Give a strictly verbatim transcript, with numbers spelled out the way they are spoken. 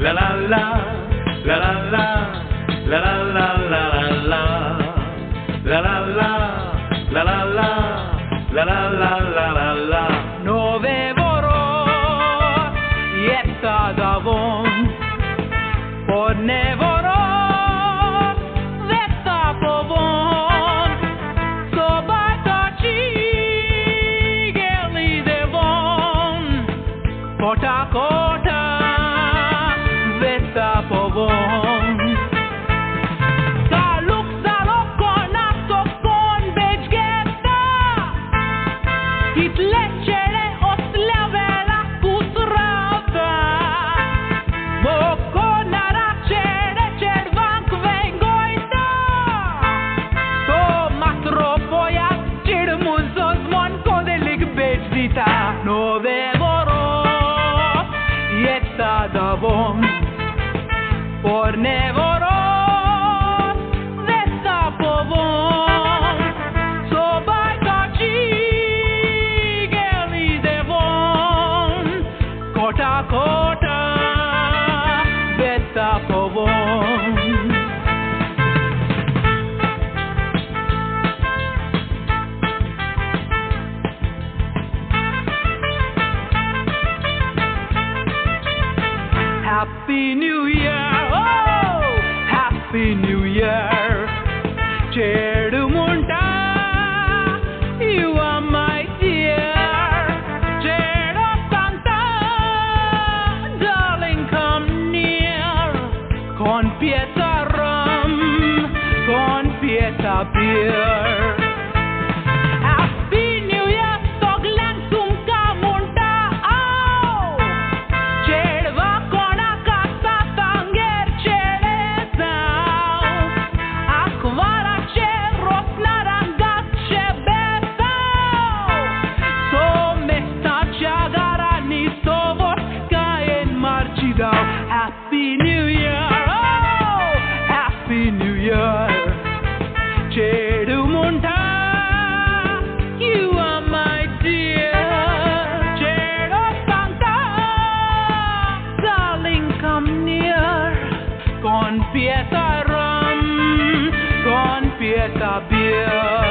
la la la, la la la, la la la la la la, la la la, la la la, la la la la la la. Nove vorò, jetta davon, podne vorò, vetta povon, sobata cigeli devon, kota kota, vetta povon. Saluk salok kona sokon bejgeta, hitlecere oslavela kutrava, mokona racere cervank vengoita, to matropoya chirmuzos mon kodelig bejzita, nove voro, jetta davon, porne voro, vesta povon, sobajta cigeli devon, kota kota, vesta povon. Happy New Year, oh, Happy New Year. Chedu munta, you are my dear. Chedu Santa, darling, come near. Con pieta rum, con pieta beer. Happy New Year, soglan sumka munta, oh. Chedva kona kasa tanger chedezau. Akvara cherros narangas chebezau. So mesta chagarani so vodka en marchidau. Happy New Year, oh, Happy New Year. Chedu munta, you are my dear. Chedu Santa, darling, come near. Con pieta rum, con pieta beer.